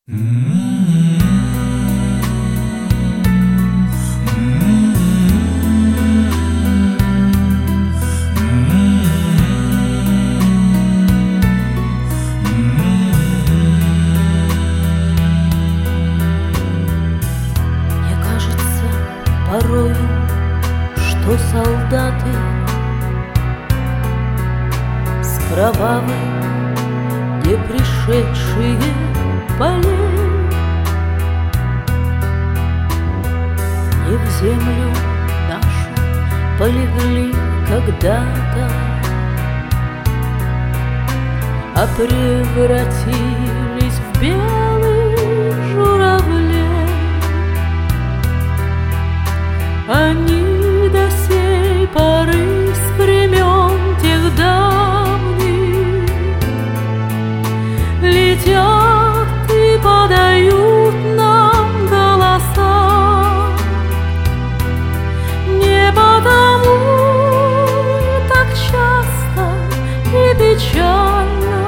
Порою, что солдаты с кровавой, не пришедшие полей не в землю нашу полегли когда-то, а превратились в белых журавлей. Они до сей поры с времен тех давних летят и подают нам голоса. Не потому так часто и печально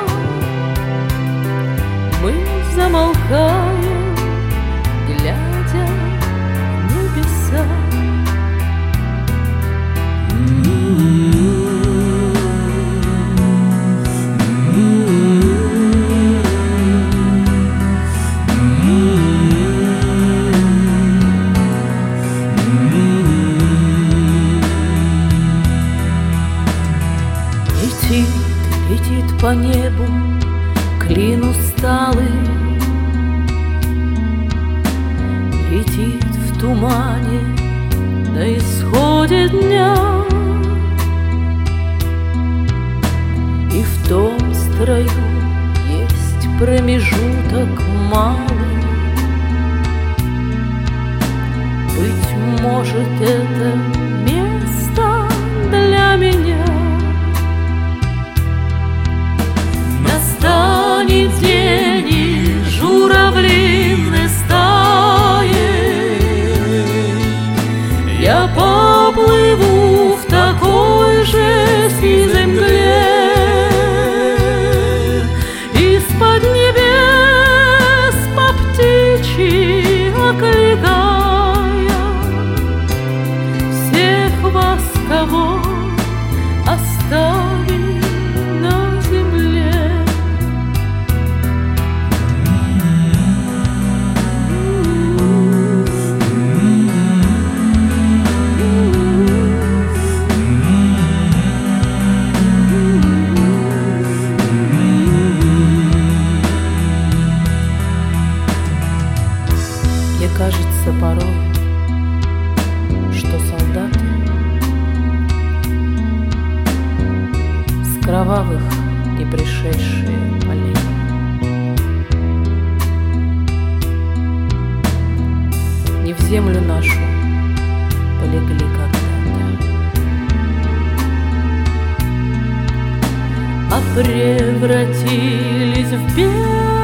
мы замолкаем, глядя в небеса. Летит по небу клин усталый, летит в тумане на исходе дня, и в том строю есть промежуток малый. Быть может, это место для меня. Настанет день, и журавлиной стаей я поплыву в такой же сизой мгле, из-под небес по птичьи окликая всех вас, кого оставили на земле. Мне кажется порой, что солдаты с кровавых не пришедшие полей не в землю нашу полегли когда-то, а превратились в белых